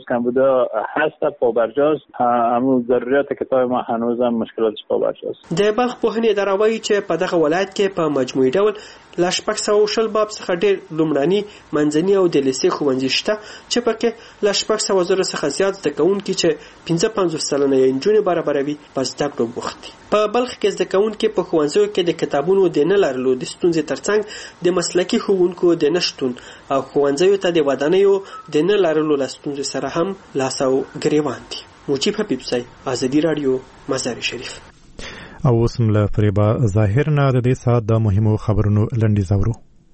کمبودا هست پابرجاست، همون ضروریات کتاب ما هنوز هم مشکلاتش پابرجاست. د بلخ پوهنې اداره وایي چې په دغه ولایت کې په مجموعي ډول له 620 باب څخه ډېر لومړني منځني او د لیسې ښوونځي شته چې پکې له 600 څخه زیات زده کوونکي چې 55 سلنه یې نجونې برابروي په زده کړو بوخت دي. په بلخ کې زده کوونکي په ښوونځیو کې د کتابونو د نه لرلو د ستونزې ترڅنګ د مسلکي ښوونکو د نشتون او ښوونځیو ته د ودانیو د نه لرلو له ستونزې سره هم لاس او ګریوان دي. مجيب حبیبزی، ازادي رادیو، مزار شریف. او اوس له فریبا ظاهر نه د دې ساعت د مهمو خبرونو لنډیز اورو.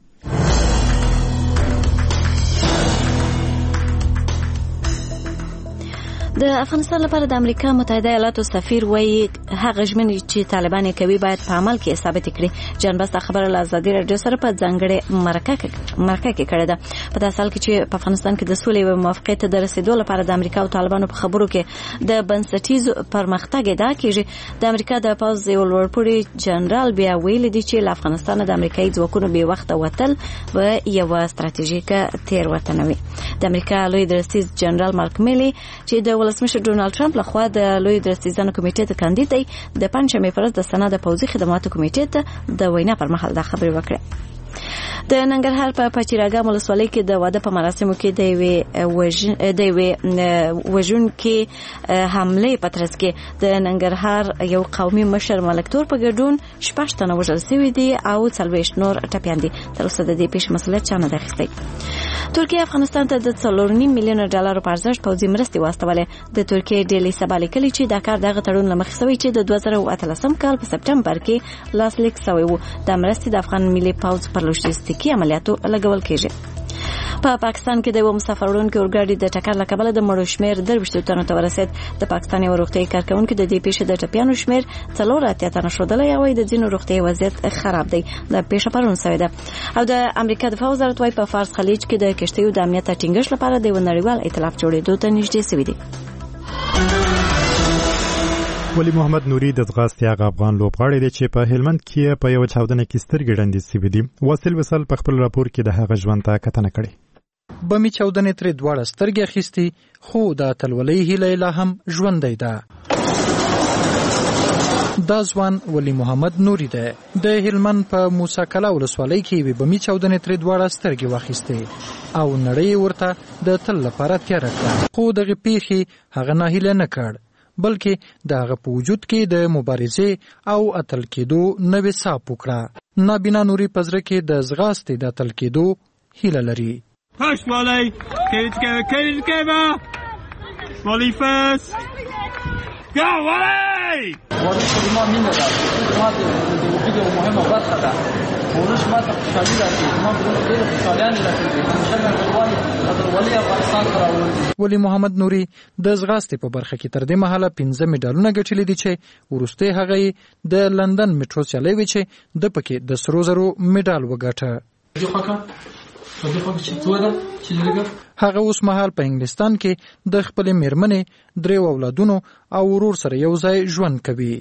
د افغانستان لپاره د امریکا متحده ایالاتو سفیر وایي هغه ژمنې چې طالبان کوي باید په عمل کې ثابت کړي. جان بسته خبره له ازادي رادیو سره په ځانګړې مرکه کې کړې ده. په داسې حال کې چې په افغانستان کې د سولې او موافقت ته د رسیدو لپاره د امریکا او طالبانو په خبرو کې د بنسټیز پرمختګ ادعا کیږي. د امریکا د پوځ یو لوړپوړي جنرال بیا ویلي دی چې له افغانستان د امریکایي ځواکونو بې وخته وتل به یوه ستراتیژیکه تېروتنه وي. د امریکا لوی درستیز جنرال مارک میلی چې د ولسمشر ډونالد ټرمپ لخوا د لوی درستیزانو کمیټې ته کاندید دی، د پنځمې پر ورځ د سنا د پوځي خدماتو کمیټې ته د وینا پر مهال دا خبرې وکړه. د ننګرهار په پچیراګام ولسوالۍ کې د واده په مراسمو کې د یوې وژونکې حملې په ترڅ کې د ننګرهار یو قومي مشر ملک تور په ګډون 6 تنه وژل شوي دي او 40 نور ټپیان دي. تر اوسه د دې پیښې مسؤلیت چا نه دی اخیستی. ترکیه افغانستان ته د $4.5 میلیون په ارزښت پوځي مرستې واستولې. د ترکیه ډیلی سبا لیکلي چې دا کار دغه تړون له مخې شوی چې د 2013 کال په سپټمبر کې لاسلیک شوی و. د مرستې د افغان ملي پوځ پر لوژستیکي عملیاتو لګول کېږي. په پاکستان کې د یو مسافر وړونکي اورګاډي د ټکر له کبله د مړو شمېر 23 تنو ته ورسېد. د پاکستان یو روغتیايي کارکونکي د دې پیښې د ټپیانو شمېر 84 تنه ښودلی او د ځینو روغتیايي وضعیت خراب دی. د پیښه پرون شوې ده. او د امریکا دفاع وزارت وايي په فارس خلیج کې د کشتیو د امنیت ټینګښت لپاره د یو نړیوال ائتلاف جوړېدو ته نږدې شوي دي. ولی محمد نوري د ځغاستې هغه افغان لوبغاړی دی چې په هلمند کې په یو چاودنه کې سترګې ړندې شوي دي. واصل وصل په خپل راپور کې د هغه ژوند ته کتنه کړې. بمي چاودنې ترې دواړه سترګې اخیستې، خو د اتلولۍ هیله لا هم ژوندی ده. دا ځوان ولی محمد نوري دی. د هلمند په موسی کلا ولسوالۍ کې یوې بمي چاودنې ترې دواړه سترګې واخیستې او نړۍ ورته د تل لپاره تیاره کړه. خو دغه پیښې هغه ناهیله نه کړ، بلکې د هغه په وجود کې د مبارزې او اتل کېدو نوې ساه وکړه. نابینا نوري په زړه کې د ځغاستې د اتل کېدو هیله لري. پشمالی کیبا والی فست گا والی والی ما مینه ده ما د دې مهمه برخه ده. ورش ما ته خوشالي راځي، ما ډېر خوشالیان راځي. ولی افغانستان راوړي. ولی محمد نوري د ځغاستې په برخه کې تر دې مهاله 15 میډالونه ګټلي دي چې وروسته هغه د لندن میټرو سیالۍ وي چې د پکې د سرو زرو میډال وګټه. هغه اوس مهال په انګلستان کې د خپل میرمنې 3 اولادونو او ورور سره یو ځای ژوند کوي.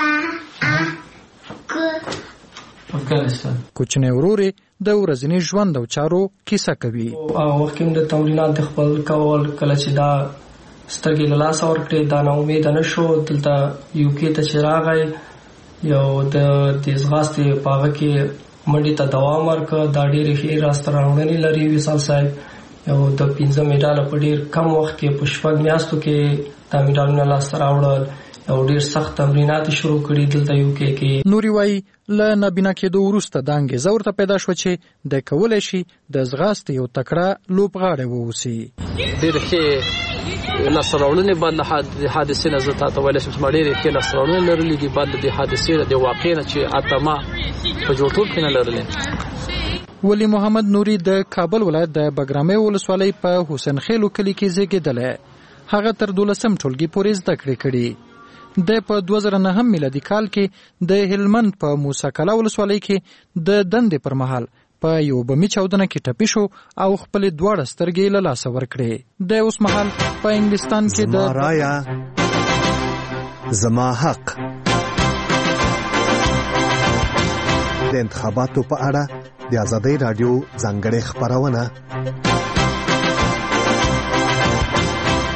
کوچنی ورور د ورځني ژوند او چارو کیسه کوي. وخت کې د تمرینات خپل کول کله چې دا سترګې له لاسه ورکړې دا نه امید نه شو. دلته یو کې ته چې راغی یو د ځغاستې په هغه کې منډې ته دوام ورکړ. دا ډېرې ښې راسته راوړنې لري وصال صاحب. یو د 15 میډاله په ډېر کم وخت کې په 6 میاشتو کې دا میډالونه لاسته راوړل. او ډېر سخت تمرینات شروع کړي دلته یو کې. نوري وایي له نابینا کېدو وروسته د انګېزه ورته پیدا شوه چې د کولی شي د ځغاستې یو تکړه لوبغاړی واوسي. ډېرې ښې لاسته راوړنې بعد له حادثې نه زه تاته ویلی شم چې ما ډېرې ښې لاسته راوړنې لرلې دي بعد له دې حادثې نه، د واقعې نه چې حتی ما په جوړټوب کې نه لرلې. ولی محمد نوري د کابل ولایت د بګرامۍ ولسوالۍ په حسین خیلو کلي کې زیږېدلی. هغه تر 12م ټولګي پورې زده کړې کړي. د په 2009 میلادي کال کې د هلمند په موسی کلا ولسوالۍ کې د دندې پر مهال په یو بمي چاودنه کې ټپي شو او خپل دواړه سترګې له لاسه ورکړې. د اوس مهال په انګلستان کې د رایا زما حق د انتخاباتو په اړه د آزادۍ رادیو ځانګړې خبرونه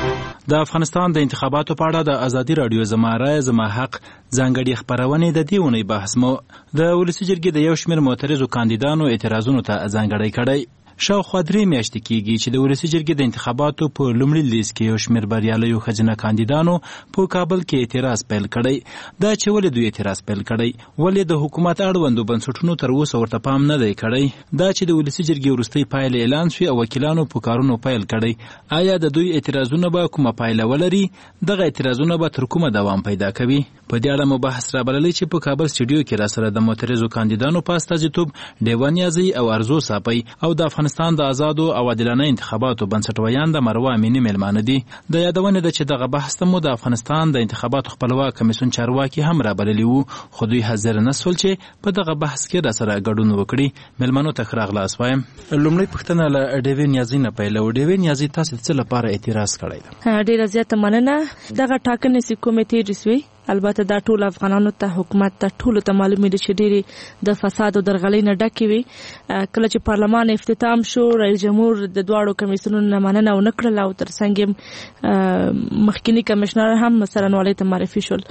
د افغانستان د انتخاباتو په اړه د ازادي رادیو زما رای زما حق ځانګړي خبرونه د دې اونۍ بحث مو د ولسي جرګې د یو شمېر معترضو کاندیدانو اعتراضونو ته ځانګړی کړی. شاوخوا 3 میاشتې کېږي چې د ولسي جرګې د انتخاباتو په لومړي لیست کې یو شمېر بریالیو ښځینه کاندیدانو په کابل کې اعتراض پیل کړی. دا چې ولې دوی اعتراض پیل کړی، ولې د حکومت اړوندو بنسټونو تر اوسه ورته پام نه دی کړی، دا چې د ولسي جرګې وروستۍ پایلې اعلان شوې او وکیلانو په کارونو پیل کړی، آیا د دوی اعتراضونه به کومه پایله ولري؟ دغه اعتراضونه به تر کومه دوام پیدا کوي؟ په دې اړه مو بحث رابللی چې په کابل سټوډیو کې راسره د معترضو کاندیدانو په استازیتوب ډیوه نیازی او ارزو صافی او د افغانستان د آزادو او عادلانه انتخاباتو بنسټویان د مروه امینی میلمانه دي. د یادونه ده چې دغه بحث ته مو د افغانستان د انتخاباتو خپلواک کمیسیون چارواکي هم رابللی وو، خو دوی حاضر نه سول چې په دغه بحث کې راسره ګډون وکړي. میلمنو ته ښه راغلاست وایم. لومړی پوښتنه له ډیوه نیازی نه پیل و. ډیوه نیازی تاسو څه لپاره اعتراض کړی دی؟ ډیره زیاته مننه. دغه ټاکنې چې کومې تیرې شوې، البته دا ټول افغانانو ته حکومت ته ټول ته معلومه ده چې ډېری د فساد او درغلۍ نه ډکې وي. کله چې پارلمان افتتام شو، رئیس جمهور د دواړو کمیسیونونو نه مننه ونه کړله او ترڅنګ مخکینی کمشنر هم سرنوالۍ ته معرفي شول.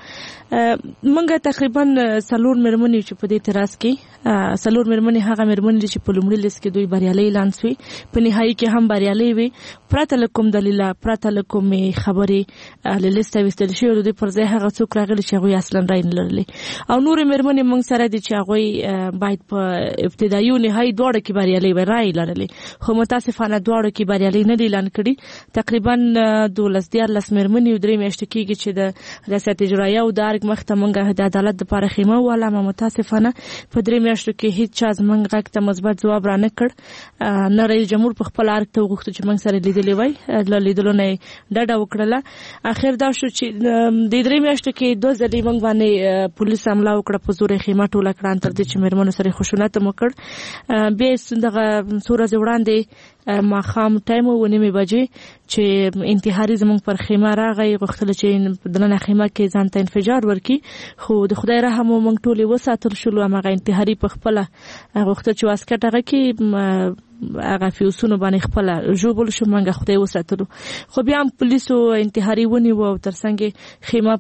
موږ تقریبا 4 مېرمنې چې په دې اعتراض کې 4 مېرمنې هغه مېرمنې چې په لومړي لیست کې دوی بریالۍ اعلان شوې، په نهایي کې هم بریالۍ وي، پرته له کوم دلیله، پرته له کومې خبرې له لیسته ویستل شوي، د دوی پر ځای هغه څوک راغلي چې هغوی اصلا رای نه لرلې. او نورې مېرمنې موږ سره دي چې هغوی باید په ابتدایي او نهایي دواړو کې بریالۍ وي، رای لرلې، خو متاسفانه دواړو کې بریالۍ نه دي اعلان کړي. تقریبا 12-14 مېرمنې او 3 میاشتې کېږي چې د ریاست اجرایه او د ارګ مخ ته موږ د عدالت دپاره خیمه ووهله، متاسفانه په 3 میاشتو کې هیڅ چا زموږ غږ ته مثبت ځواب را نه کړ. نه رئیس جمهور په خپل ارګ ته وغوښتو چې موږ سره لیدلی وای، له لیدلو نه یې ډډه وکړله. اخر دا شو چې د 3 میاشتو کې 2 ځلې موږ باندې پولیس حمله وکړه، په زور یې خیمه ټوله کړه، تر دې چې مېرمنو سره خشونت هم وکړ. بیا یې دغه څو ورځې وړاندې ماښام ټایم و 9 بجې چې انتحاري زموږ پر خیمه راغی، غوښتل چې دننه خیمه کې ځان ته انفجار ورکړي، خو د خدای رحم و موږ ټولې وساتل شولو. هماغه انتحاري په خپله غوښتل چې واسکټ هغه کې هغه فیوسونو باندې خپله ژوبل شو، موږ خدای وساتلو. خو بیا هم پولیسو انتحاري ونیوه او ترڅنګ خیمه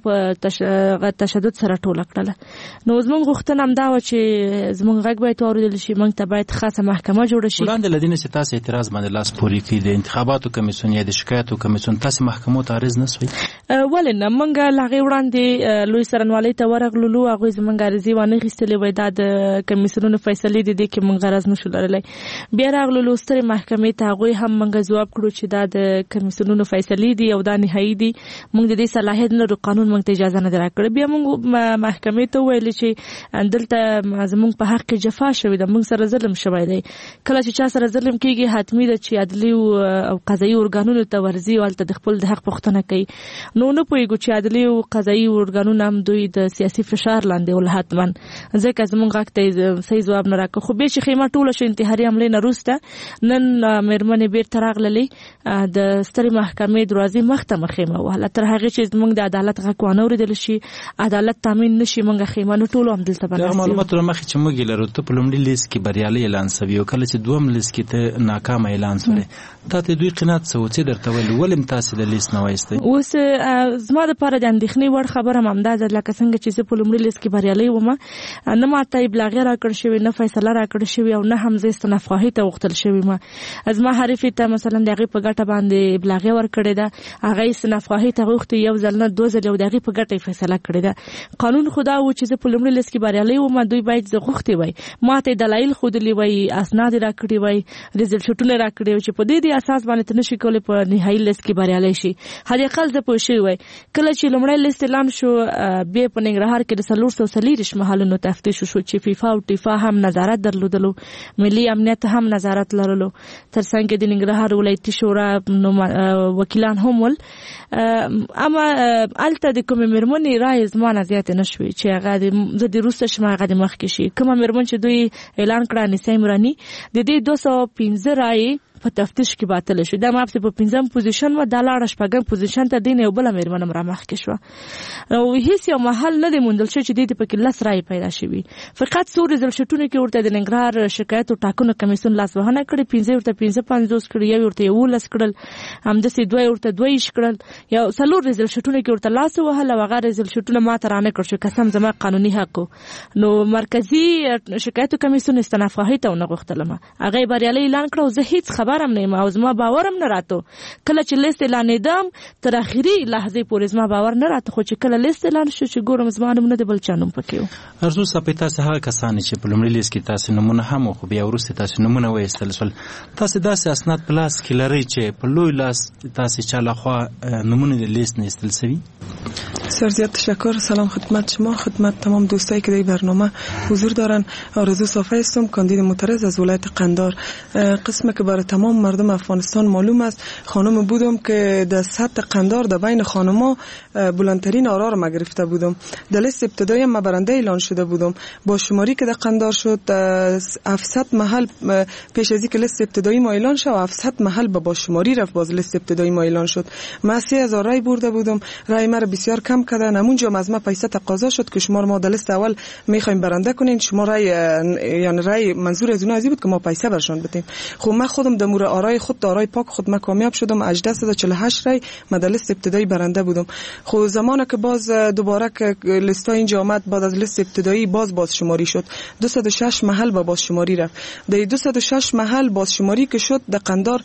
په تشدد سره ټوله کړله. نو زموږ غوښتنه همدا وه چې زموږ غږ باید واورېدل شي، موږ ته باید خاصه محکمه جوړه شي. وړاندې له دې نه چې تاسو اعتراض باندې لاس پورې کړي، د انتخاباتو کمیسیون یا د شکایتو کمیسیون، تاسو محکمو ته عرض نه سوئ؟ ولې نه، موږ له هغې وړاندې لوی سرنوالۍ ته ورغللو، هغوی زموږ عرضې وانه اخیستلې وای، دا د کمیسیونونو فیصلې دي، دې کې موږ غرض نه شو لرلی. بیا راغللو سترې محکمې ته، هغوی هم موږ ځواب کړو چې دا د کمیسیونونو فیصلې دي او دا نهایي دي، موږ د دې صلاحیت نه لرو، قانون موږ ته اجازه نه ده راکړې. بیا موږ محکمې ته وویل چې دلته زموږ په حق کې جفا شوې ده، موږ سره ظلم شوی دی. کله چې چا سره ظلم کېږي، حتمي ده چې عدلي او قضایي ارګانونو ته ورځي او هلته د خپل د حق پوښتنه کوي. نو نه پوهېږو چې عدلي او قضایي ارګانونه هم دوی د سیاسي فشار لاندې ول، حتما ځکه زموږ غږ ته صحیح ځواب نه راکړ. خو بیا چې خیمه ټوله شو انتحاري حملې نه وروسته، نن مېرمنې بیرته راغللې، د سترې محکمې دروازې مخ ته خیمه وهله، تر هغې چې زموږ د عدالت غږ وانه اورېدل شي، عدالت تامین نه شي، موږ خیمه نه ټولو همدلته بناستې. دغه معلوماتو له مخې چې موږ یې لرو، ته په لومړي لیست کې بریالی اعلان سوي او کله چې دویم لیست کې ته ناکامه اعلان سولی، تا ته دوی قناعت څه و، څه درته ویل، ولې م تاسې د لیست نه وایستئ؟ اوس زما دپاره د اندېښنې وړ خبره هم همدا ده، لکه څنګه چې زه په لومړي لیست کې بریالی وم، نه ماته ابلاغیه راکړل شوې، نه فیصله راکړل شوې او نه هم زه استنافخواهي ته غوښتل شوې ما. زما حریفې ته مثلا د هغې په ګټه باندې ابلاغیه ورکړې ده، هغه استنافخواهي ته غوښتې، یو ځل نه 2 ځلې، او د هغې په ګټه یې فیصله کړې ده. قانون خو دا و چې زه په لومړي لیست کې بریالی وم، دوی باید زه غوښتې وای، ما ته دلایل ښودلي وای، اسناد یې راکړي وای، ریزلټونه یې راکړي وای چې په دې اساس باندې ته نشي کولی په نهایي لیست کې بریالی شي. حداقل زه پوه شوې وای. کله چې لومړی لیست اعلان شو، بیا په ننګرهار کې د 440 محلونو تفتیش شو چې فیفا او ټیفا هم نظارت درلودلو، ملي امنیت هم نظارت لرلو، ترڅنګ د ننګرهار ولایتي شورا وکیلان هم ول. اما الته د کومې مېرمنې رایې زما نه زیاتې نه شوې چې هغه زه د وروسته شم، هغه د مخکې شي. کومه مېرمن چې دوی اعلان کړه، انیسه عمراني، د دې 215 رایې په تفتیش کې باطل شو. دا مافته په 5م پوزیشن و د لاړه 4م پوزیشن ته دین یو بل مېرمن را مخ کې شو او هیڅ یو محل نه موندل شو چې د پکې لس رای پیدا شي. فقط څو ریزلټونه کې ورته د ننګرهار شکایت او ټاکنو کمیسیون لاس وهنه کړي 15 ورته 55 کړي یو ورته 11 کړل همدسې دوی ورته 2 کړل یو څلور ریزلټونه کې ورته لاس وهله وغه ریزلټونه ما ته رانه کړ شو قسم زما قانوني حق نو مرکزی شکایت کمیسیون استنافه ته نه غوښتلم هغه بریالي اعلان کړو زه هیڅ خبرم نه یم او زما باورم نه راته کله چې لیست اعلانېدم تر اخري لحظه پورې زما باور نه راته خو چې کله لیست اعلان شو چې ګورم زما نوم نه دی بل چا نوم پکې ارزو صاحب تاسو هغه کسان چې په لومړي لیست کې تاسو نمونه هم خو بیا وروسته تاسو نمونه وایستل سول تاسو داسې اسناد پلاس کې لري چې په لوی لاس تاسو چاله خو نمونه د لیست نه استل سوي. بسیار زیاد تشکر. سلام خدمت شما، خدمت تمام دوستایی که در برنامه حضور دارن. آرزو صافی هستم، کاندید معترض از ولایت قندار. قسمی که برای تمام مردم افغانستان معلوم است خانم بودم که در سطح قندار در بین خانما بلندترین آرا را گرفته بودم. در لیست ابتدایی ما برنده اعلان شده بودم با شماری که در قندار شد 700 محل پیش از اینکه لیست ابتدایی ما اعلان شد 700 محل با شماری رفت باز لیست ابتدایی ما اعلان شد. ما 3000 رای برده بودم. رای ما بسیار کم کردن. همونجا از ما پیسه تقاضا شد که شما ما در لیست اول میخوایم برنده کنین شما رای یعنی رای منظور از اونها ازی بود که ما پیسه برشان بدیم. خب من خودم در مورد آرای خود آرای پاک خود من کامیاب شدم 1848 رای ما در لیست ابتدایی برنده بودم. خب زمانی که باز دوباره که لیست اینجا آمد بعد از لیست ابتدایی باز شماری شد 206 محل با باز شماری رفت. در 206 محل باز شماری که شد در قندار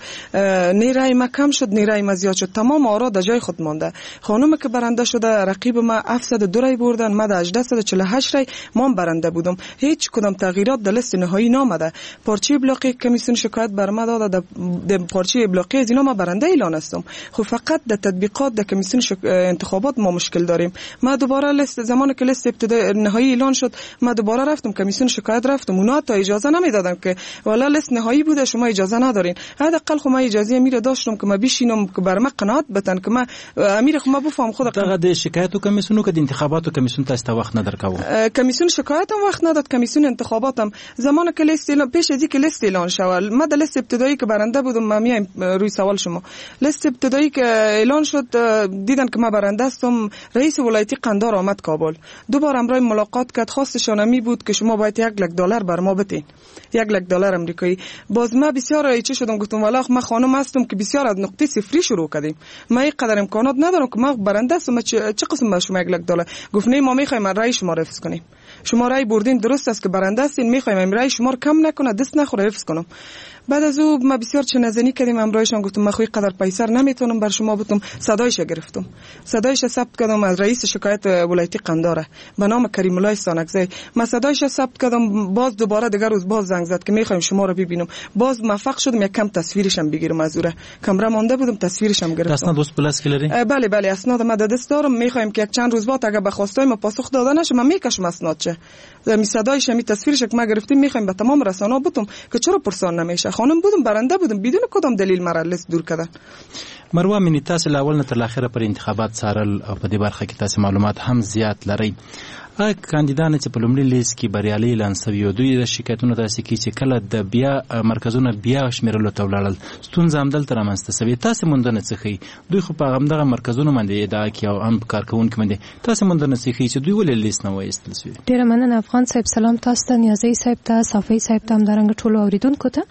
نی رای ما کم شد نی رای ما زیاد شد. تمام آرا در جای خود مانده. خانم که برنده شده رقیب ما 702 رای بردن ما در 1848 رای ما برنده بودم. هیچ کدام تغییرات در لیست نهایی نامده. پارچه ابلاغی کمیسیون شکایت بر ما داده در پارچه ابلاغی از اینا ما برنده اعلان هستم. خب فقط در تطبیقات در کمیسیون انتخابات ما مشکل داریم. ما دوباره لیست زمانی که لیست ابتدایی نهایی اعلان شد ما دوباره رفتم کمیسیون شکایت رفتم اونا تا اجازه نمیدادن که والا لیست نهایی بوده شما اجازه ندارین. حداقل خو ما اجازه امیر داشتم که ما بشینم که بر ما قناعت بتن که ما امیر خو ما بفهم خود دغه د شکایت کمیسیونو که د انتخاباتو کمیسیون تاسو ته وخت نه درکاوه کمیسیون شکایت هم وخت نداد. کمیسیون انتخابات هم زمانی که لیست پیش از اینکه لیست اعلان شد ما در لیست ابتدایی که برنده بودم ما میایم روی سوال شما لیست ابتدایی که اعلان شد دیدن که ما برنده هستم. رئیس ولایتی قندار آمد کابل دوباره امروز ملاقات کرد خواستشان می بود که شما باید $1,00,000 بر ما بدین $1,00,000 آمریکایی. باز ما بسیار ایچه شدم گفتم والا ما خانم هستم که بسیار از نقطه صفری شروع کردیم ما اینقدر امکانات ندارم که ما برنده هستم چه قسم به شما $1,00,000 گفت نه ما میخوایم رای شما رو حفظ کنیم شما رای بردین درست است که برنده هستین میخوایم رای شما رو کم نکنه دست نخوره حفظ کنم. بعد از او ما بسیار چنزنی کردیم امرایشان گفتم ما خوی قدر پیسر نمیتونم بر شما بدم. صدایش گرفتم صدایش ثبت کردم از رئیس شکایت ولایتی قنداره به نام کریم الله سانکزی. ما صدایش ثبت کردم باز دوباره دیگر روز باز زنگ زد که میخوایم شما رو ببینم. باز موفق شدم یک کم تصویرش هم بگیرم از اوره کامرا مونده بودم تصویرش هم گرفتم. اسناد دوست پلاس کلری بله اسناد ما دست دارم میخوایم که یک چند روز بعد اگه به خواستای ما پاسخ داده نشه من میکشم اسناد چه می صدایش می تصویرش که ما گرفتیم میخوایم به تمام رسانه‌ها بدم که چرا پرسان نمیشه. خانم بودم برنده بودم بدون کدام دلیل مرا لیست دور کردن. مروه منی تاسو لاول نه تر اخره پر انتخابات سارل او په دې برخه کې تاسو معلومات هم زیات لري. کاندیدان چې په لومړي لیست کې بریالي اعلان شوي دوی د شکایتونو داسې کې چې کله د بیا مرکزونه بیا شمیرلو ته ولاړل ستونزه همدلته رامنځته شوې. تاسو موندنه څه ښیي دوی خو په همدغه مرکزونو باندې ادعا کوي او هم کارکوونکي باندې تاسو موندنه څه ښیي چې دوی ولې لیست نه وایستل شوي. ډېره مننه افغان صاحب. سلام تاسو ته نیازی صاحب ته صافی صاحب ته همدارنګه ټولو اوریدونکو ته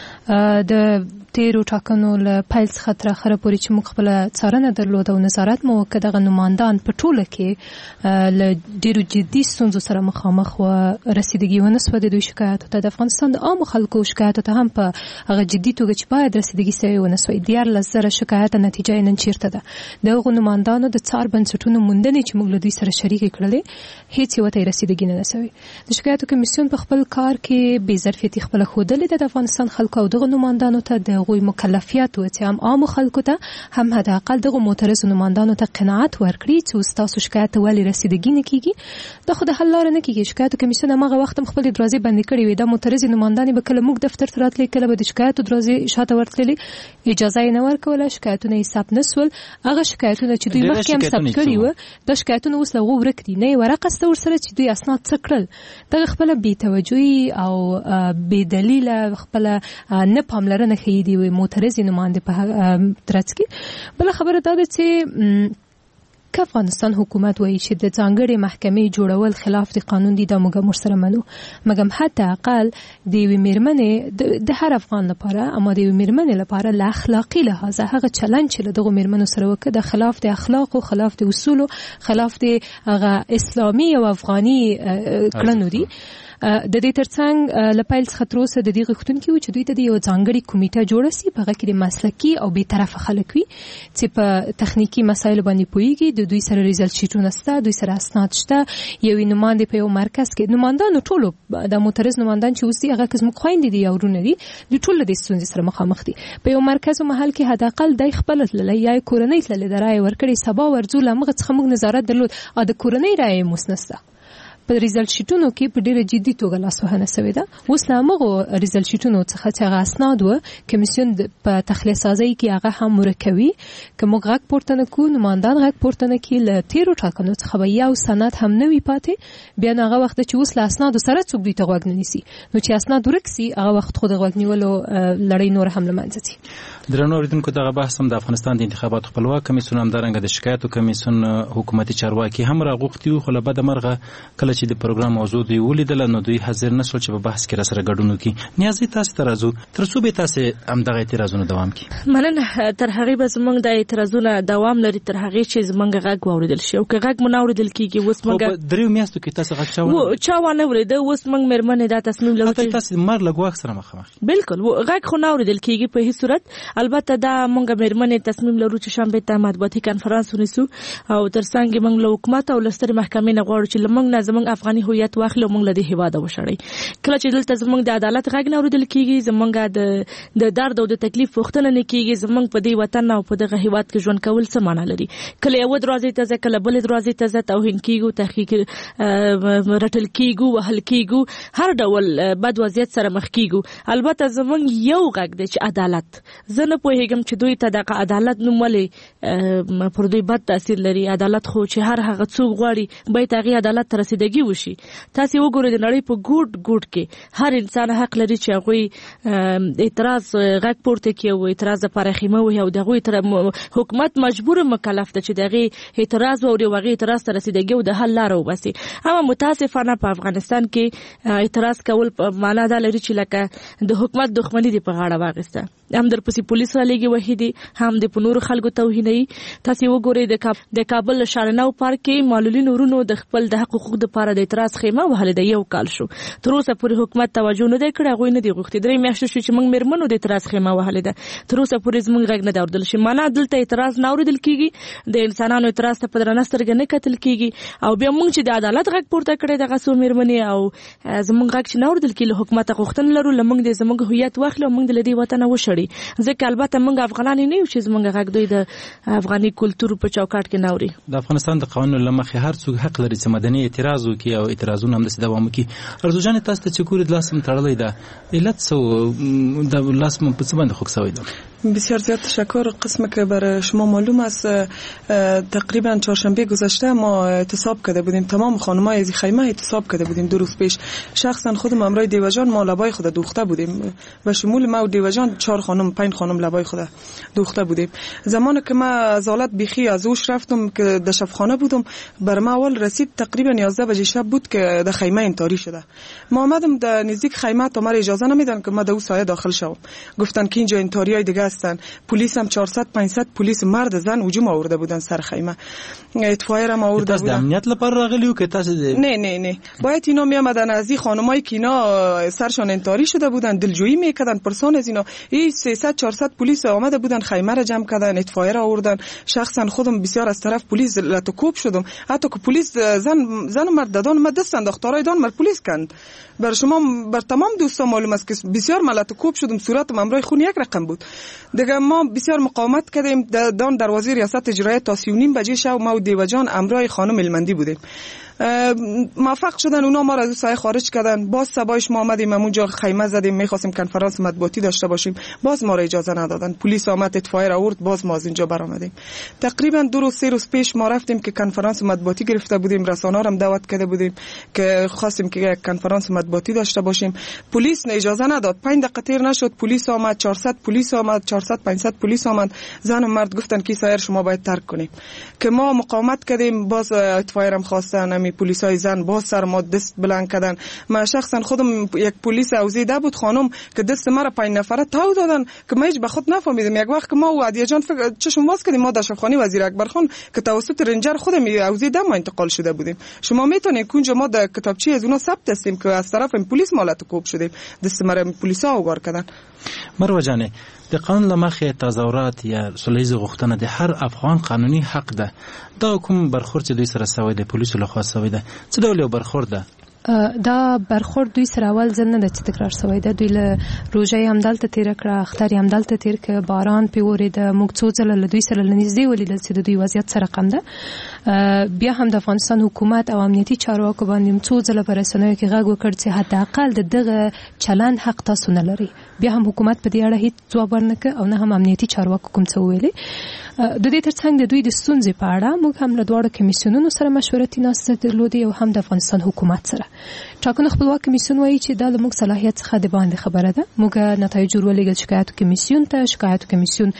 د تیرو ټاکنو له پیل څخه تر اخره پورې چې موږ خپله څارنه درلوده او نظارت مو وکړ دغه نمایندان په ټوله کې له ډېرو جدي ستونزو سره مخامخ وه. رسیدګي ونه سوه د دوی شکایاتو ته د افغانستان د عامو خلکو شکایاتو ته هم په هغه جدي توګه چې باید رسیدګي سوی ونه سوی. 14,000 شکایته نتیجه یې نن چیرته ده. د هغو نمایندانو د څار بنسټونو موندنې چې موږ له دوی سره شریکې کړلې هېڅ یوه ته یې رسیدګي نه ده سوې. د شکایاتو کمیسیون په خپل کار کې بې ظرفیتي خپله ښودلې ده د افغانستان خلکو او دغو نمایندانو ته د هغوی مکلفیت و چې هم عامو خلکو ته هم حداقل دغو معترضو نمایندانو ته قناعت ورکړي چې ستاسو شکایت ته ولې رسیدګي نه کیږي. دا خو د حل لاره نه کیږي. شکایتو کمیسیون هماغه وخت هم خپلې دروازې بندې کړې وې. دا معترضې نمایندانې به کله موږ دفتر ته راتلې کله به د شکایتو دروازې شاته ورتللې اجازه یې نه ورکوله. شکایتونه یې ثبت نه سول. هغه شکایتونه چې دوی مخکې هم ثبت کړي وه دا شکایتونه اوس له هغو ورک دي. نه یې ورقه شته ورسره چې دوی اسناد څه کړل. دغه خپله بېتوجهي او بېدلیله خپله نه پاملرنه ښیي د یوې معترضې نماینده په ترڅ کې. بله خبره دا ده چې که افغانستان حکومت وایي چې د ځانګړې محکمې جوړول خلاف د قانون دي، دا موږ ورسره منو، مګم حتی اقل د یوې میرمنې د هر افغان لپاره، اما د یوې میرمنې لپاره له اخلاقي لحاظه هغه چلند چې له دغو میرمنو سره وکړه د خلاف د اخلاقو، خلاف د اصولو، خلاف د هغه اسلامي او افغاني کړنو دي. د دې ترڅنګ له پیل څخه تر اوسه د دې غوښتونکي وو چې دوی ته د یو ځانګړي کمیټه جوړه سي، په هغه کې د مسلکي او بېطرفه خلک وي چې په تخنیکي مسایلو باندې پوهیږي، د دوی سره ریزلټ شیټونه شته، دوی سره اسناد شته، یوې نماینده په یو مرکز کې نمایندانو ټولو د معترض نمایندان چې اوس دي هغه که زموږ خویندې دي یا ورونه دي، دوی ټول د دې ستونزې سره مخامخ دي. په یو مرکز او محل کې حداقل دی خپله تللی یا یې کورنۍ تللی د رایې ورکړې، سبا ورځو له همغه څخه موږ نظارت درلود او د کورنۍ رایې یې اوس نشته. په ریزلټ شیټونو کې په ډیره جدي توګه لاسوهنه شوې ده. اوس له همغو ریزلټ شیټونو څخه چې هغه اسناد و کمیسیون په تخلیه سازۍ کې هغه هم مرکوي، که موږ غږ پورته نه کړو، نمایندان غږ پورته نه کړي، له تېرو ټاکنو څخه به یو سند هم نه وي پاتې. بیا نو هغه وخت چې اوس له اسنادو سره څوک دوی ته غوږ نه نیسي، نو چې اسناد ورک سي هغه وخت خو د غوږ نیولو لړۍ نور هم له منځه ځي. درنو اوریدونکو، دغه بحث هم د افغانستان د انتخاباتو خپلواک کمیسیون همدارنګه د شکایاتو کمیسیون حکومتي چارواکي هم راغوښتي وو، خو له بده مرغه کله چې د پروګرام موضوع دوی ولیدله نو دوی حاضر نه شول چې په بحث کې راسره ګډون وکړي. نیازي تاسو ته راځو، تر څو به تاسو همدغه اعتراضونه دوام کړي؟ مننه. تر هغې به زموږ د اعتراضونه دوام لري تر هغې چې زموږ غږ واورېدل شي، او که غږ مو نه اورېدل کېږي اوس موږ په 3 میاشتو کې تاسو غږ چا وانه اورېده، اوس موږ مېرمنې دا تصمیم لرو چې تاسو مر له ګواښ سره مخامخ. بالکل غږ خو نه اورېدل کېږي په هیڅ صورت. البته دا موږ مېرمنې تصمیم لرو چې شنبې ته مطبوعاتي کنفرانس ونیسو او تر څنګ موږ له حکومت او له سترې محکمې نه غواړو چې له موږ نه زموږ افغاني هویت واخلي او موږ له دې هېواده وشړئ. کله چې دلته زموږ د عدالت غږ نه اورېدل کېږي، زموږ د درد او د تکلیف پوښتنه نه کېږي، زموږ په دې وطن او په دغه هېواد کې ژوند کول څه معنا لري؟ کله یوه دروازې ته ځه، کله بلې دروازې ته ځه، توهین کېږو، تحقیق رټل کېږو، وهل کېږو، هر ډول بد وضعیت سره مخ کېږو. البته زموږ یو غږ دی چې عدالت. زه نه پوهېږم چې دوی ته دغه عدالت نوم ولې پر دوی بد تاثیر لري. عدالت خو چې هر هغه څوک غواړي باید هغې عدالت ته رسیدګي وشي. تاسې وګورئ د نړۍ په ګوټ ګوټ کې هر انسان حق لري چې هغوی اعتراض غږ پورته کړي او اعتراض لپاره خیمه وهي، او د هغوی حکومت مجبور مکلف ده چې د هغې اعتراض واوري او هغې اعتراض ته رسیدګي او د حل لاره وباسي. اما متاسفانه په افغانستان کې اعتراض کول په معنا دا لري چې لکه د حکومت دښمني دې په غاړه واخیسته، هم درپسې پولیس رالیږي وهي دي، هم د په نورو خلکو توهینوي. تاسې وګورئ د کابل شارنو پارک کې معلولینو ورونو د خپل د حقوقو دپاره د اعتراض خیمه وهلې ده، یو کال شو. تر اوسه پورې حکومت توجه نه دی کړی، هغوی نه دي غوښتي. 3 میاشتې شو چې موږ مېرمنو د اعتراض خیمه وهلې ده، تر اوسه پورې زموږ غږ نه دی اورېدل شوی. معنا دلته اعتراض نه اورېدل کېږي، د انسانانو اعتراض ته په درنه سترګه نه کتل کېږي، او بیا موږ چې د عدالت غږ پورته کړی دغه څو مېرمنې او زموږ غږ چې نه اورېدل کېږي، له حکومته غوښتنه لرو له موږ د زموږ هویت واخلي او موږ د له دې وطنه وشړي. ځکه البته موږ افغانان نه یو چې زموږ غږ دوی د افغاني کلتور په چوکاټ کې نه اوري. د افغانستان د قوانینو له مخې هر څوک حق لري چې مدني اعتراض وکړي او اعتراضونه همداسې دوام وکړي. ارزو جانې تاسو ته چې ګورئ د لاس هم تړلی ده، علت څه د لاس په څه باندې خوږ شوی ده؟ بسیار زیاد تشکر. قسم که برای شما معلوم است تقریبا چهارشنبه گذشته ما اعتصاب کرده بودیم، تمام خانم‌های از خیمه اعتصاب کرده بودیم. 2 روز پیش شخصا خودم همراه دیوجان ما لبای خود دوخته بودیم و شمول ما و دیوجان 4 خانم 5 خانم لبای خود دوخته بودیم. زمانی که ما از حالت بیخی از اوش رفتم که در شبخانه بودم، بر ما اول رسید تقریبا 11 بجه شب بود که در خیمه انتاری شده. ما آمدم در نزدیک خیمه، تا ما اجازه نمیدن که ما در اون سایه داخل شوم. گفتن که اینجا انتاریای دیگه هستن. پلیس هم 400 500 پلیس مرد زن هجوم آورده بودن سر خیمه. اطفائیه را آورده بودن. تاسو د امنیت لپاره راغلیو که تاسو نه باید اینا می آمدن از این خانمایی که اینا سرشان انتاری شده بودن دلجویی میکردن پرسان از اینا. این 300 400 پلیس آمده بودن خیمه را جمع کردن، اطفائیه را آوردن. شخصا خودم بسیار از طرف پلیس لطکوب شدم، حتی که پلیس زن و مرد دادن ما دست انداختارای دان مر پلیس کند. بر شما بر تمام دوستان معلوم است که بسیار ملتکوب شدم، صورتم امرای خون یک رقم بود. دیگه ما بسیار مقاومت کردیم. دان دروازه ریاست اجرایی تا 3:30 بجه شب ما و دیوجان امرای خانم المندی بودیم. موفق شدن اونا ما را از سایه خارج کردن. باز صبایش ما آمدیم اونجا خیمه زدیم، می‌خواستیم کنفرانس مطبوعاتی داشته باشیم، باز ما را اجازه ندادن. پلیس آمد اطفائیه را آورد، باز ما از اینجا برآمدیم. تقریبا 2 روز 3 روز پیش ما رفتیم که کنفرانس مطبوعاتی گرفته بودیم، رسانه‌ها را دعوت کرده بودیم که خواستیم که کنفرانس مطبوعاتی داشته باشیم. پلیس اجازه نداد. 5 دقیقه تیر نشد پلیس آمد، 400 پلیس آمد، 400 500 پلیس آمد. زن و مرد گفتن که سایر شما باید ترک کنیم. که ما مقاومت کردیم، باز اطفائیه را خواستن، همین پلیسای زن باز سر ما دست بلند کردن. من شخصا خودم یک پلیس اوزیده بود خانم که دست مرا 5 نفره تاو دادن که ما هیچ به خود نفهمیدم. یک وقت که ما و عدیه جان فکر چشم باز کردیم، ما در شفاخانه وزیر اکبر خان که توسط رنجر خودم اوزیده ما انتقال شده بودیم. شما میتونید کنج ما در کتابچه از اونها ثبت هستیم که از طرف پلیس مالت کوب شدیم، دست مرا پلیسا اوگار کردن. مروه جانه د قانون لمخې تظاهرات یا سولیز غوښتنه د هر افغان قانوني حق ده. دا کوم برخورد چې دوی سره سوی د پولیسو لخوا سوی ده څه ډول برخورد ده؟ دا برخورد دوی سره اول ځل نه د تکرار شوی ده. دوی له روژه هم دلته تیر کړه، اختر هم دلته تیر کړه، باران په وریده، موږ څو ځله له دوی سره لنږدې ولیدل چې د دوی وضعیت سره رقم ده. بیا هم د افغانستان حکومت او امنیتي چارواکو باندې څو ځله په رسنیو کې غږ وکړ چې حداقل د دغه چلند حق تاسو نه لري. بیا هم حکومت په دې اړه هیڅ ځواب ورنکړ او نه هم امنیتي چارواکو کوم څه ویلي. د دې ترڅنګ د دوی د ستونزې په اړه موږ هم له دواړو کمیسیونونو سره مشورتي ناستې درلودې او هم د افغانستان حکومت سره. ټاکنو خپلواک کمیسیون وایي چې دا له موږ صلاحیت څخه د باندې خبره ده. موږ نتایج ورولېږل شکایتو کمیسیون ته. شکایتو کمیسیون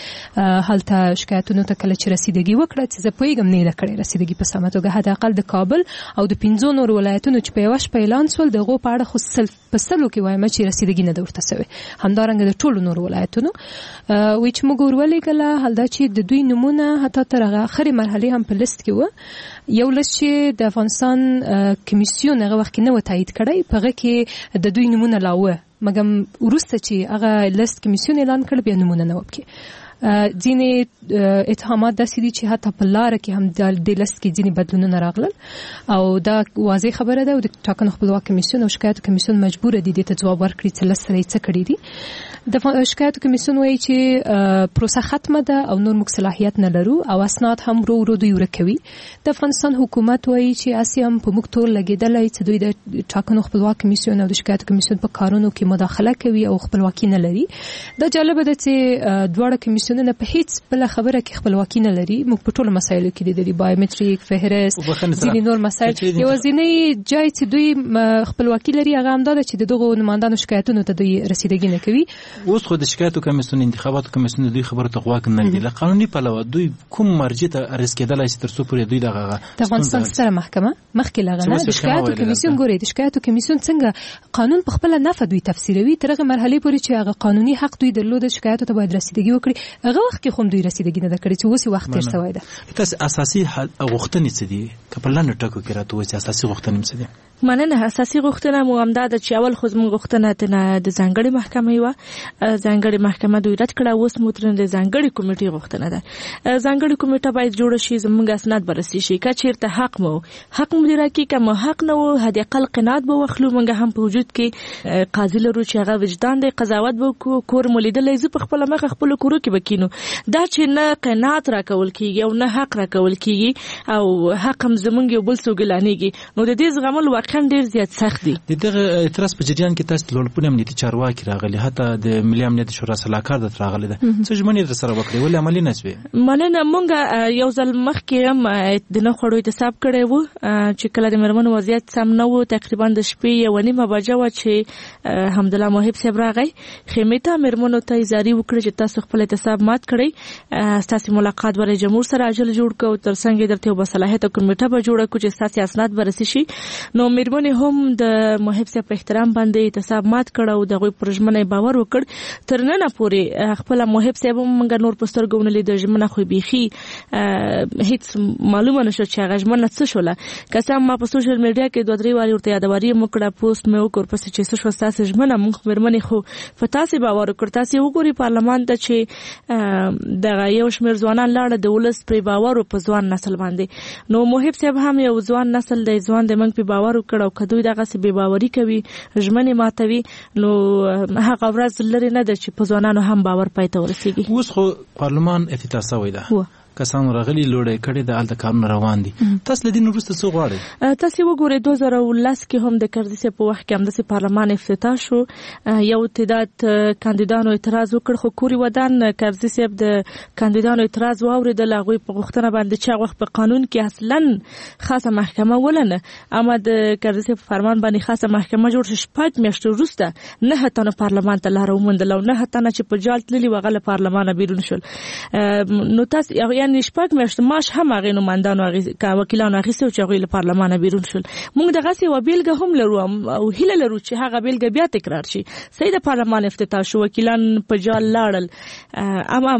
هلته شکایتونو ته کله چې رسیدګي وکړه چې زه پوهېږم نه ده کړې رسیدګي په سمه توګه، حداقل د کابل او د 5 نورو ولایتونو چې په یوه شپه اعلان شول د هغو په اړه خو په سلو کې وایم چې رسیدګي نه ده ورته سوې. همدارنګه د ټولو نورو ولایتونو وایي چې موږ ورولېږله، حال دا چې د دوی نمونه حتی تر هغه اخرې مرحلې هم په لیست کې وه. یو لیست چې د افغانستان کمیسیون هغه وخت کې نه و تایید کړی، په هغه کې د دوی نمونه لا وه، مګر وروسته چې هغه لیست کمیسیون اعلان کړ بیا نمونه نه وکړي. ځینې اتهامات داسې دي چې حتی په لاره کې هم د لیست کې ځینې بدلونونه راغلل او دا واضح خبره ده او د ټاکنو خپلواک کمیسیون او شکایتو کمیسیون مجبور دي دې ته ځواب ورکړي چې لیست سره یې څه کړي دي. د شکایتو کمیسیون وایي چې پروسه ختمه ده او نور موږ صلاحیت نه لرو او اسناد هم ورو ورو دوی ورکوي. د افغانستان حکومت وایي چې اسی هم په موږ ټول لګېدلی چې دوی د ټاکنو خپلواک کمیسیون او د شکایتو کمیسیون په کارونو کې مداخله کوي او خپلواکي نه لري. دا جالبه ده چې دواړه کمیسیونونه په هیڅ بل خبره کې خپلواکي نه لري. موږ په ټولو مسایلو کې لیدلي، بایومټریک، فهرست، ځینې نور مسایل. یوازینی ځای چې دوی خپلواکي لري هغه همدا ده چې د دغو نمایندانو شکایتونو ته دوی رسیدګي نه کوي. اوس خو د شکایتو کمیسیون انتخاباتو کمیسیون دوی خبره ته غوږ نه دی. له قانوني پلوه دوی کوم مرجع ته عرض کېدلای شي تر څو پورې دوی دغه د افغانستان ستره محکمه مخکې لغنه د شکایتو کمیسیون ګوري. د شکایتو کمیسیون څنګه قانون په خپل نفع دوی تفسیروي تر هغه مرحله پورې چې هغه قانوني حق دوی درلود شکایتو ته باید رسیدګي وکړي. هغه وخت کې خو دوی رسیدګي نه کړي چې اوس وخت تیر شوی ده. تاسو اساسي غوښتنې څه دي؟ کپلانو ټکو کې راته وایي چې اساسي غوښتنې څه دي؟ مننه. اساسي غوښتنه مو همدا ده چې اول خو زموږ غوښتنه د ځانګړې محکمې وه. ځانګړې محکمه دوی رد کړه. اوس مو ترې د ځانګړې کمیټې غوښتنه ده. ځانګړې کمیټه باید جوړه شي، زموږ اسناد بررسي شي، که چېرته حق مو دې راکړي، که مو حق نه و حد اقل قناعت به واخلو. موږ هم په وجود کې قاضي لرو چې هغه وجدان دی، قضاوت به وکړو، کور مو لیدلی، زه په خپله مخه خپلو کورو کې به کینو. دا چې نه قناعت راکول کېږي او نه حق راکول کېږي او حق هم زموږ یو بل څوک اعلانېږي، نو د دې زغمل واقعا ډېر زیات سخت دي. د دغه اعتراض په جریان کې تاسو لوړپوړي امنیتي چارواکي راغلي، حتی د ملي امنیت شورا سلاکار درته راغلی ده. څه ژمنې در سره وکړې ولې عملي نه شوې؟ مننه. موږ یو ځل مخکې هم د نه خوړو احتساب کړی و چې کله د مېرمنو وضعیت سم نه و، تقریبا د شپې 1:30 بجه وه چې حمدالله محب صاحب راغی خیمې ته. مېرمنو ته ازاري وکړه چې تاسو خپل احتساب مات کړئ، ستاسې ملاقات به رئیس جمهور سره عاجل جوړ کړو، تر څنګ یې درته یو باصلاحیته کمیټه به جوړه کړو چې ستاسې اسناد بررسي شي. نو مېرمنې هم د محب صاحب په احترام باندې احتساب مات کړ او د هغوی پر ژمنه باور وکړ. تر ننه پورې خپله محب صاحب هم موږ نور په سترګو ونه لید. ژمنه خو بیخي هیڅ معلومه نه شو چې هغه ژمنه څه شوله. که څه هم ما په سوشل میډیا کې 2-3 وارې ورته یادواري هم وکړه، پوسټ مې وکړ پسې چې څه شوه ستاسې ژمنه. موږ مېرمنې خو په تاسې باور وکړ. تاسې وګورئ پارلمان ته چې دغه یو شمېر ځوانان لاړه د ولس پرې باور و په ځوان نسل باندې. نو محب صاحب هم یو ځوان نسل دی، ځوان دی، موږ پرې باور وکړ او که دوی دغسې بې باوري کوي، ژمنې ماتوي، نو هغه ورځ لرې نه ده چې په ځوانانو هم باور پای ته ورسېږي. اوس خو پارلمان افتتاح شوی ده، کسانو راغلي لوړې کړې د الته کارونه روان دي. تاسو له دې وروسته څه غواړئ؟ تاسو وګورئ 2019 کې هم د کردیسي په وخت کې هم د پارلمان افتتاح شو. یو تعداد کاندیدانو اعتراض وکړ خو کوري ودان کردیسي د کاندیدانو اعتراض واوریدل. هغه په غوښتنه باندې چې وخت په قانون کې اصلا خاصه محکمه ولنه اما د کردیسي په فرمان باندې خاصه محکمه جوړ شو. شپږ میاشتې وروسته 9 تنه پارلمان ته لار وموندل او 9 تنه چې په جال تللي وغله پارلمان بیرون شول. نو تاسو یعنی شپږ میاشتې ماش هم هغه نمائندانو وکیلانو اخیستو چې هغه له پارلمان بیرون شول. موږ دغه سی وبیلګه هم لرو او هیله لرو چې هغه بیلګه بیا تکرار شي. سید پارلمان افتتاح شو وکیلان په جال لاړل اما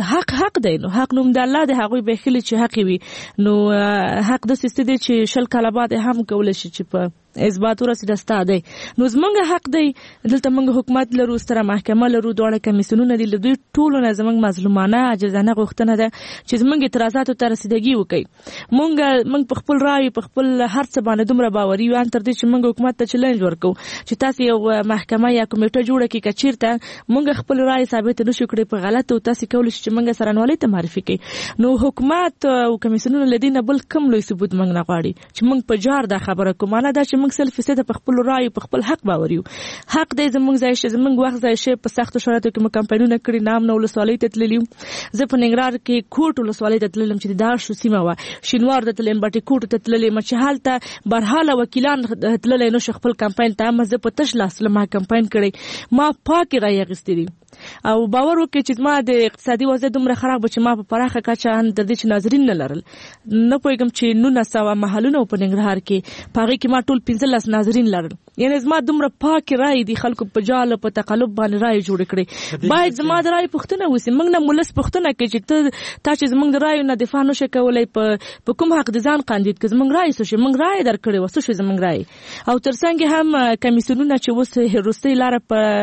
حق دی. نو حق نوم د الله د هغه به خلی چې حق وي. نو حق د سیستم دی چې شل کاله بعد هم کول شي چې په اثبات ورسېده ستا دی. نو زمونږ حق دی دلته موږ حکومت لرو ستره محکمه لرو دواړه کمیسیونونه دي. له دوی ټولو نه زمونږ مظلومانه عاجزانه غوښتنه ده چې زمونږ اعتراضاتو ته رسیدګي وکړي. موږ په خپل رای په خپل هر څه باندې دومره باوري یو تر دې چې موږ حکومت ته چیلنج ورکو چې تاسو یو محکمه یا کمیټه جوړه کړئ کچیرته موږ خپل رای ثابت نشو کړی په غلطه او تاسو کولای شئ چې موږ سرانوالي ته معرفي کړئ. نو حکومت او کمیسیونونه لدینه بل کم لوی ثبوت موږ نه غواړي چې موږ په جار دا خبره کوم نه دا چې موږ 100% په خپل رای په خپل حق باور یو. حق دې زموږ ځای شي زموږ وخت ځای شي په سخت شرایطو کې مو کمپاینونه کړی نام نو ولسوالۍ ته تللی. زه په ننګرهار کې کوټ ولسوالۍ ته تللم چې دا شو سیمه و شینوار ته تلم بټي کوټ ته تللم چې حالته برحاله وکیلان تللی نو خپل کمپاین ته مزه په تش لاس له ما کمپاین کړی ما پاک رای غستری او باور وکړي چې ما د اقتصادي وضعیت دومره خراب چې ما په پراخه کچه ان د دې ناظرین نه لرل. نه پوهیږم چې 900 محلونه په ننګرهار کې پاغي کې ما ټول 15 ناظرین لرل. یعنی زما دومره پاک رای دي خلکو په جاله په تقلب باندې رای جوړ کړي. باید زما د رای پښتنه وسی موږ نه مولس پښتنه کې چې ته چې زموږ د رای نه دفاع نشي کولای په کوم حق د ځان قاندید کې زموږ رای سو شي موږ رای درکړي وسو شي زموږ رای او ترڅنګ هم کمیسیونونه چې وس روستي لار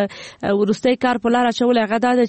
په روستي کار په لار چول هغه دا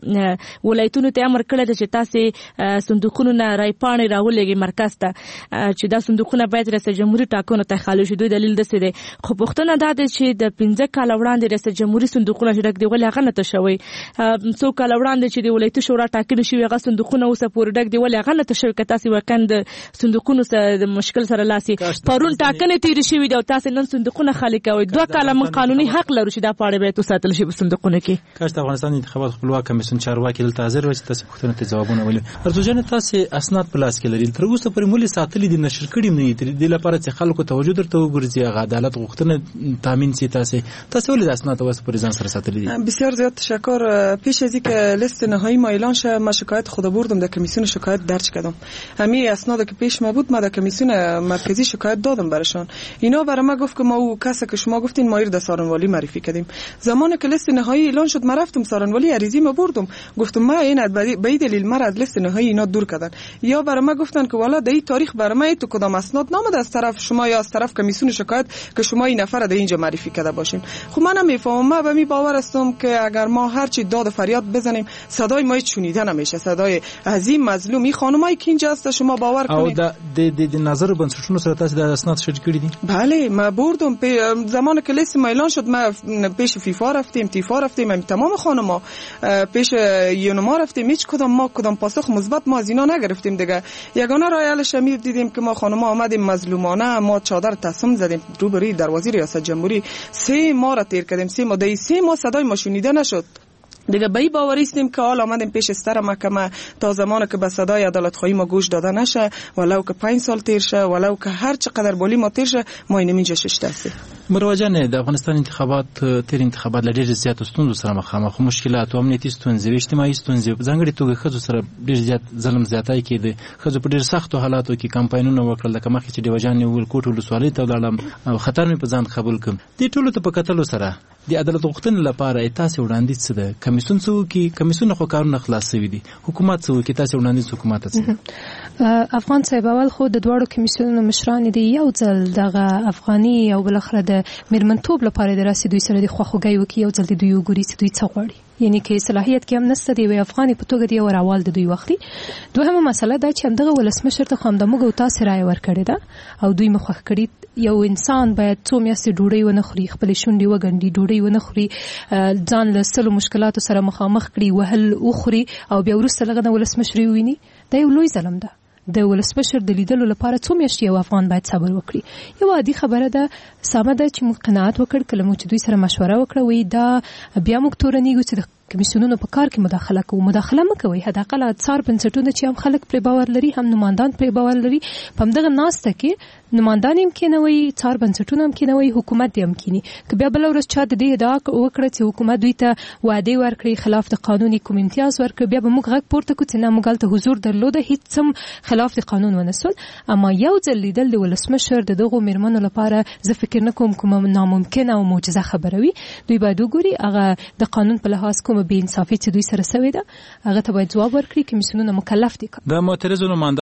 چې ولایتونو ته امر کړی چې تاسو صندوقونو نه رای پاڼې راولېږي مرکز ته چې دا صندوقونه باید رئیس جمهوریت ټاکنو ته خالي شي. دوی دلیل دسه دي خو پښتنه دا ده چې د 15 کال وړاندې رئیس جمهوریت صندوقونه چې ډک دی ولې هغه نه تشوي. څو کال وړاندې چې د ولایت شورا ټاکنې شوی هغه صندوقونه اوس پورې ډک دی ولې هغه نه تشوي که تاسو وکند صندوقونو سره د مشکل سره لاسي پرون ټاکنې تیر شوی دی او تاسو نن صندوقونه خالی کوي. 2 کال من قانوني حق لرو چې دا پاړې به ساتل شي په صندوقونو کې. کاش د افغانستان انتخابات خپلواک کمیسیون چارواکي دلته حاضر و چې تاسو پوښتنه ته ځوابونه ولې. ارزوجان تاسو اسناد په لاس کې لري تر اوسه پرې مولي ساتلې دي نشر کړي نه دي لپاره چې خلکو توجه درته وګرځي عدالت غوښتنه تامین شي. تاسو ولې اسناد اوس پر ځان سره ساتلې دي؟ بسیار زیاد تشکر. پیش از اینکه لیست نهایی ما اعلان شه ما شکایت خود بردم در کمیسیون شکایت درج کردم. همین اسنادی که پیش ما بود ما در کمیسیون مرکزی شکایت دادم برشان. اینا برای ما گفت که ما او کسی که شما گفتین ما در سارنوالی معرفی کردیم. زمانی که لیست نهایی اعلان شد ما رفتم سارنوالی عریضی ما بردم گفتم ما این به این دلیل ما از لیست نهایی اینا دور کردن. یا برای ما گفتن که والا در این تاریخ برای ما تو کدام اسناد نامده از طرف شما یا از طرف کمیسیون شکایت که شما این نفر در اینجا معرفی کرده باشین. خب من نمیفهمم. ما به می باور هستم که اگر ما هر چی داد فریاد بزنیم صدای ما شنیده نمیشه. صدای عظیم مظلوم این خانمایی که اینجا هست شما باور کنید. او د نظر بنسټونو سره تاسو د اسناد شریک کړی دي؟ بله ما بردم زمان که لیست ما اعلان شد ما پیش فیفا رفتیم تیفا رفتیم تمام خانم‌ها پیش یونما رفتیم هیچ کدام پاسخ مثبت ما از اینا نگرفتیم دیگه. یگانه راه حلش می دیدیم که ما خانم‌ها آمدیم مظلومانه ما چادر تصم زدیم روبروی دروازه ریاست جمهوری 3 ماه را تیر کردیم. 3 ماه صدای ما شنیده نشد دیگه. به این باور هستیم که حال آمدیم پیش ستر محکمه تا زمانی که به صدای عدالت خواهی ما گوش داده نشه ولو که 5 سال تیر شه ولو که هر چقدر بالی ما تیر شه ما اینجا ششته هستیم. مروجان د افغانستان انتخابات تیر انتخابات لري زیات ستونزو سره مخامخ مشکلات او امنیتي ستونزې اجتماعي ستونزې ځانګړي توګه خځو سره ډېر زیات ظلم زیاتای کېده. خځو په ډېر سختو حالاتو کې کمپاینونه وکړل لکه مخکې چې دیوجان نیول کوټ ولسوالۍ ته ولاړم او خطر مې په ځان قبول کړم. دې ټولو ته په کتلو سره د عدالت غوښتنې لپاره تاسو وړاندیز څه ده؟ کمیسیون څه کوي؟ کمیسیون خو کارونه خلاص شوي دي. حکومت څه کوي؟ تاسو وړاندیز حکومت ته افغان صاحب اول خو د دوړو کمیسیونونو مشران دي یو ځل دغه افغاني او بلخره د میرمنتوب لپاره د رسیدوي سره د خواخوږي وکي یو ځل د دوی وګوري چې دوی څه غواړي. یعنی کې صلاحیت کې هم نشته دی وی افغاني په توګه دی ورول د دوی وختي. دوهمه مسله دا چې همدغه ولسمشر ته خو همدغه او تاسو رائے ورکړی ده او دوی مخه کړی یو انسان باید څو میاشتې ډوډۍ ونه خوري خپل شونډې وګنډي ډوډۍ ونه خوري ځان له سلو مشکلاتو سره مخامخ کړي وهل او خوري او بیا ورسته لغه ولسمشر ویني دا یو لوی ظلم ده. د ولسمشر د لیدلو لپاره څو میاشتې یو افغان باید صبر وکړي. یو عادي خبره ده، سمه ده چې موږ قناعت وکړ کله موږ چې دوی سره مشوره وکړه وي دا بیا موږ تورنیږو چې د کمیسیونونو په کار کې مداخله کوو. مداخله مه کوئ. حداقل څار بنسټونه چې هم خلک پرې باور لري، هم نمایندان پرې باور لري، په همدغه ناسته کې نمایندان هم کېنوي، څار بنسټونه هم کېنوي، حکومت هم کېني. که بیا بله ورځ چا د دې ادعا وکړه چې حکومت دوی ته وعدې ورکړي خلاف د قانون کوم امتیاز ورکړي، بیا به موږ غږ پورته کړو چې نه موږ هلته حضور درلوده، هېڅ هم خلاف د قانون ونه سول. اما یو ځل لیدل د ولسمشر د دغو میرمنو لپاره زه فکر نه کوم کومه ناممکنه او معجزه خبره وي. دوی باید وګوري هغه د قانون په لحاظ کومه بې انصافي چې دوی سره سوې ده هغه ته باید ځواب ورکړي. کمیسیونونه مکلف دي. د معترضو